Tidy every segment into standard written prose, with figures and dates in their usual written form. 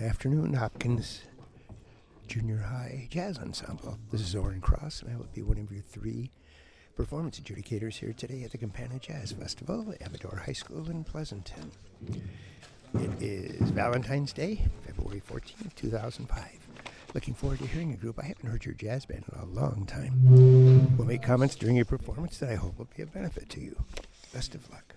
afternoon, Hopkins Junior High Jazz Ensemble. This is Oren Cross, and I will be one of your three performance adjudicators here today at the Campana Jazz Festival at Amador High School in Pleasanton. It is Valentine's Day, February 14th, 2005. Looking forward to hearing a group. I haven't heard your jazz band in a long time. We'll make comments during your performance that I hope will be of benefit to you. Best of luck.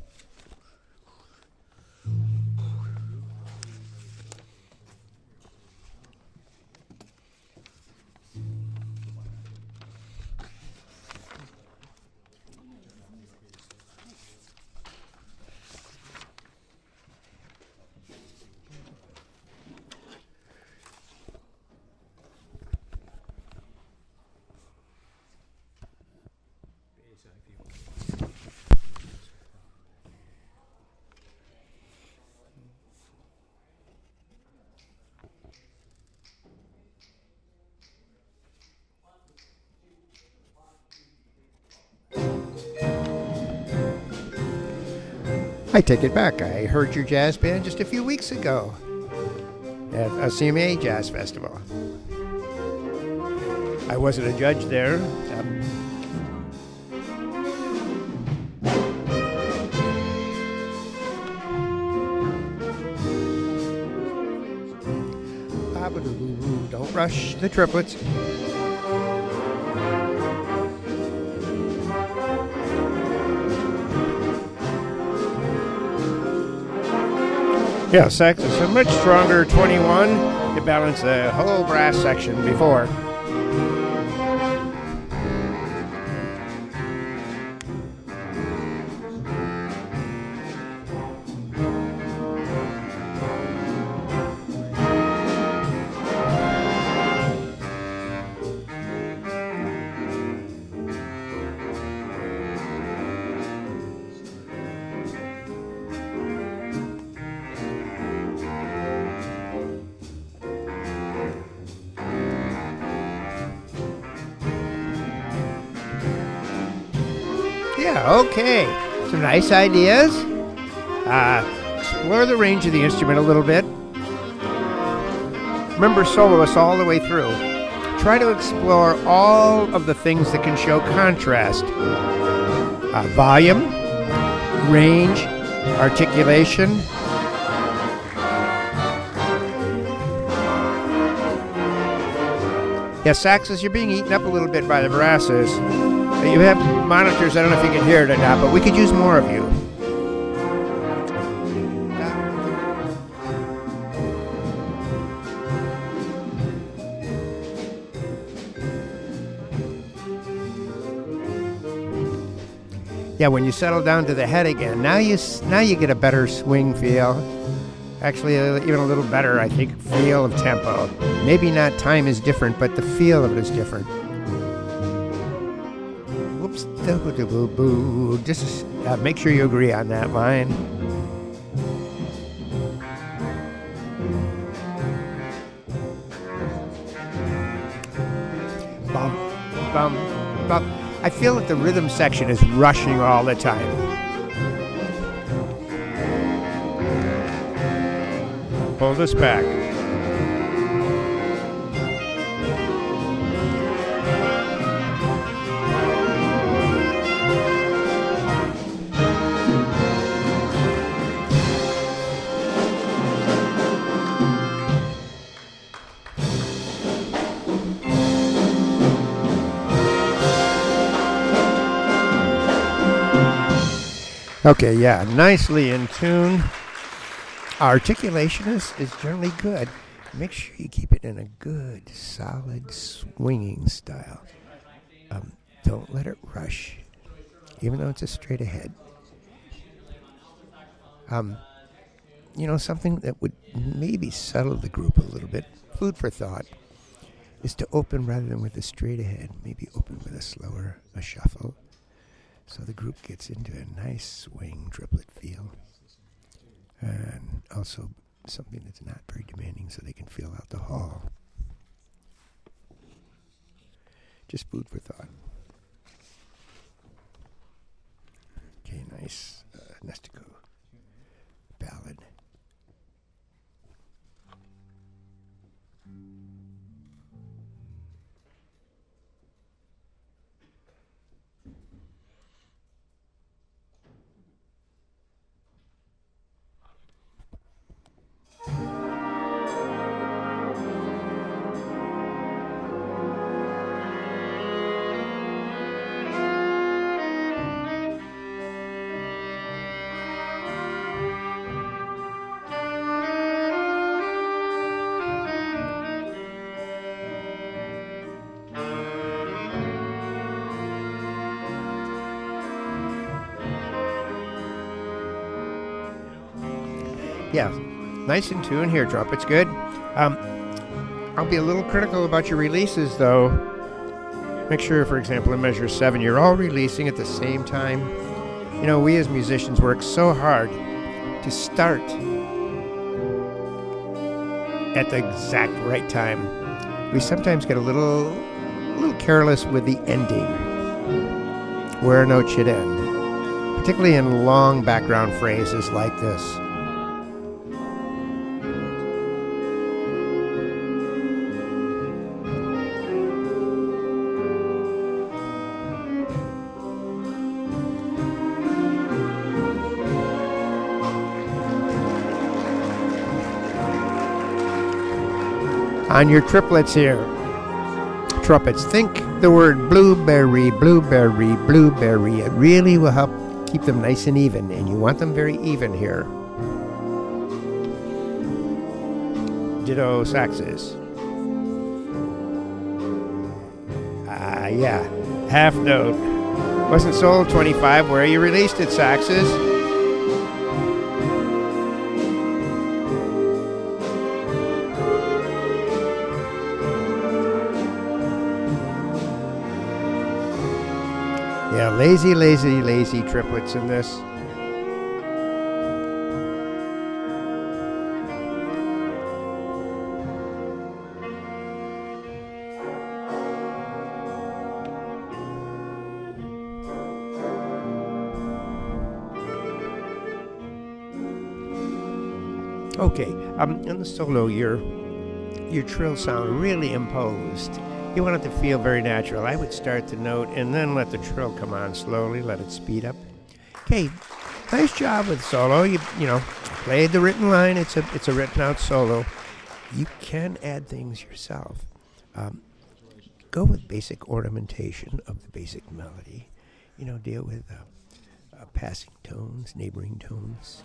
I take it back. I heard your jazz band just a few weeks ago at a CMA Jazz Festival. I wasn't a judge there. Don't rush the triplets. Yeah, sax is a much stronger 21 to balance the whole brass section before. Okay, some nice ideas. Explore the range of the instrument a little bit. Remember soloists all the way through. Try to explore all of the things that can show contrast. Volume, range, articulation. Yeah, saxes, you're being eaten up a little bit by the brasses. You have monitors, I don't know if you can hear it or not, but we could use more of you. Yeah, when you settle down to the head again, now you get a better swing feel. Actually, even a little better, I think, feel of tempo. Maybe not time is different, but the feel of it is different. Just make sure you agree on that line. Bum, bum, bum. I feel that the rhythm section is rushing all the time. Pull this back. Okay, yeah, nicely in tune. Articulation is generally good. Make sure you keep it in a good, solid, swinging style. Don't let it rush, even though it's a straight ahead. Something that would maybe settle the group a little bit, food for thought, is to open rather than with a straight ahead. Maybe open with a shuffle. So the group gets into a nice swing triplet feel. And also something that's not very demanding so they can feel out the hall. Just food for thought. Okay, nice Nestico ballad. Yeah, nice in tune here, trumpets. Good. I'll be a little critical about your releases, though. Make sure, for example, in measure 7, you're all releasing at the same time. You know, we as musicians work so hard to start at the exact right time. We sometimes get a little careless with the ending, where a note should end, particularly in long background phrases like this. On your triplets here, trumpets, think the word blueberry, blueberry, blueberry. It really will help keep them nice and even, and you want them very even here. Ditto saxes. Yeah, half note. Wasn't solo 25 where you released it, saxes. Yeah, lazy, lazy, lazy triplets in this. Okay, in the solo, your trill sound really imposed. You want it to feel very natural. I would start the note and then let the trill come on slowly, let it speed up. Okay, nice job with solo. You know, played the written line. It's a written out solo. You can add things yourself. Go with basic ornamentation of the basic melody. You know, deal with passing tones, neighboring tones.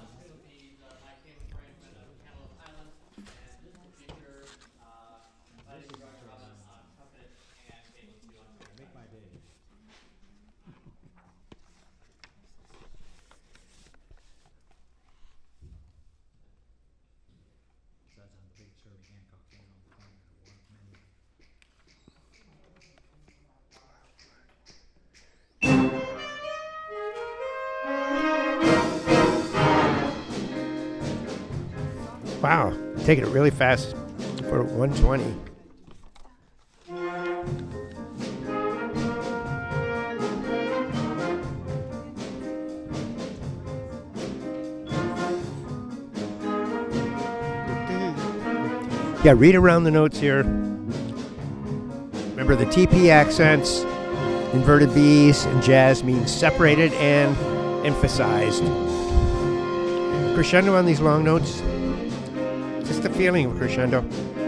Wow, taking it really fast for 120. Yeah, read around the notes here. Remember the TP accents, inverted Bs, and jazz means separated and emphasized. Crescendo on these long notes. Just the feeling of crescendo.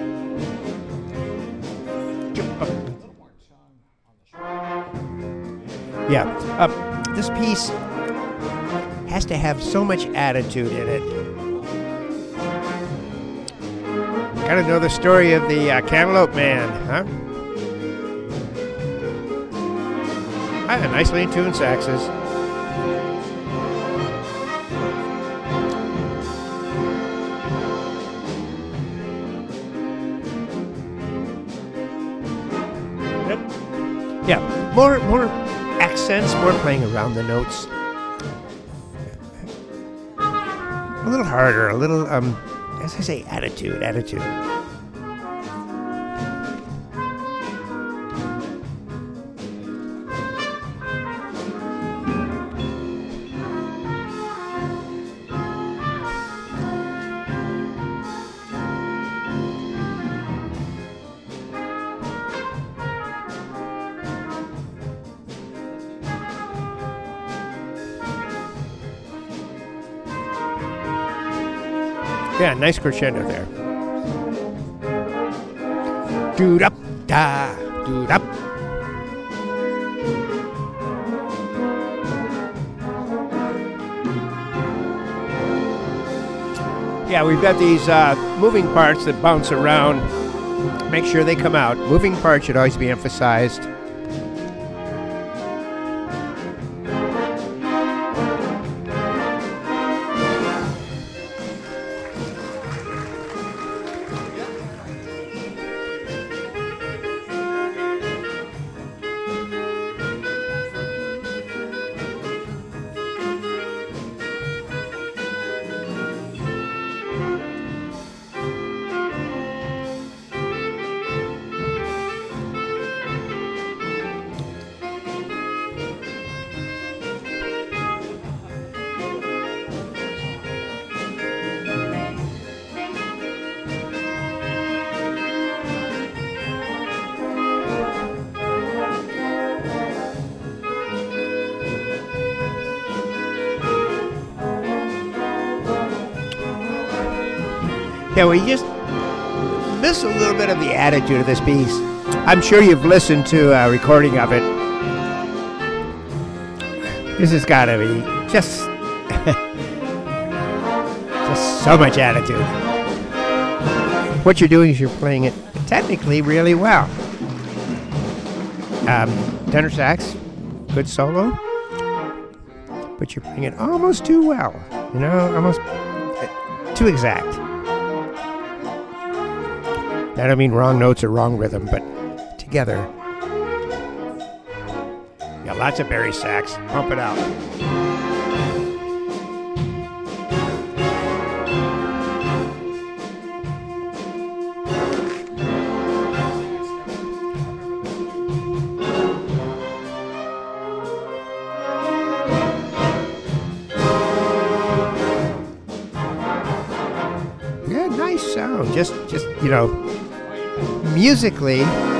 Yeah, this piece has to have so much attitude in it. Gotta know the story of the Cantaloupe Man, huh? Nicely in tune saxes. Yeah, more accents, more playing around the notes. A little harder, a little, as I say, attitude. Yeah, nice crescendo there. Dood-up, da, dood-up. Yeah, we've got these moving parts that bounce around. Make sure they come out. Moving parts should always be emphasized. Yeah, we just miss a little bit of the attitude of this piece. I'm sure you've listened to a recording of it. This has got to be just so much attitude. What you're doing is you're playing it technically really well. Tenor sax, good solo, but you're playing it almost too well. You know, almost too exact. I don't mean wrong notes or wrong rhythm, but together. Yeah, lots of Barry sax. Pump it out. Yeah, nice sound. Just you know, musically,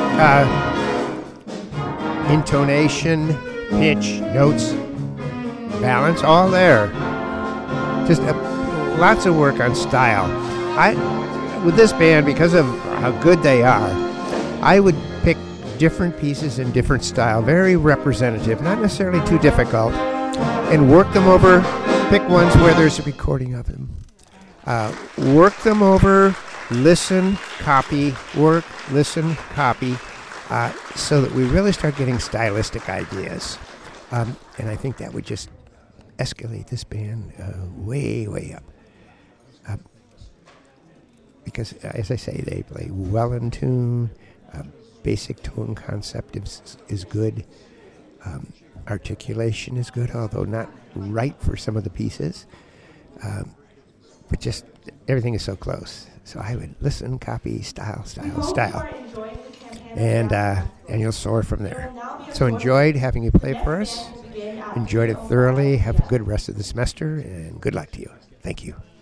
intonation, pitch, notes, balance, all there. Just lots of work on style. With this band, because of how good they are, I would pick different pieces in different style, very representative, not necessarily too difficult, and work them over. Pick ones where there's a recording of them. Work them over, listen, copy, work, listen, copy, so that we really start getting stylistic ideas. And I think that would just escalate this band way, way up. Because, as I say, they play well in tune. Basic tone concept is good. Articulation is good, although not right for some of the pieces. But just everything is so close. So I would listen, copy, style, and you'll soar from there. So enjoyed having you play for us. Enjoyed it thoroughly. Have a good rest of the semester, and good luck to you. Thank you.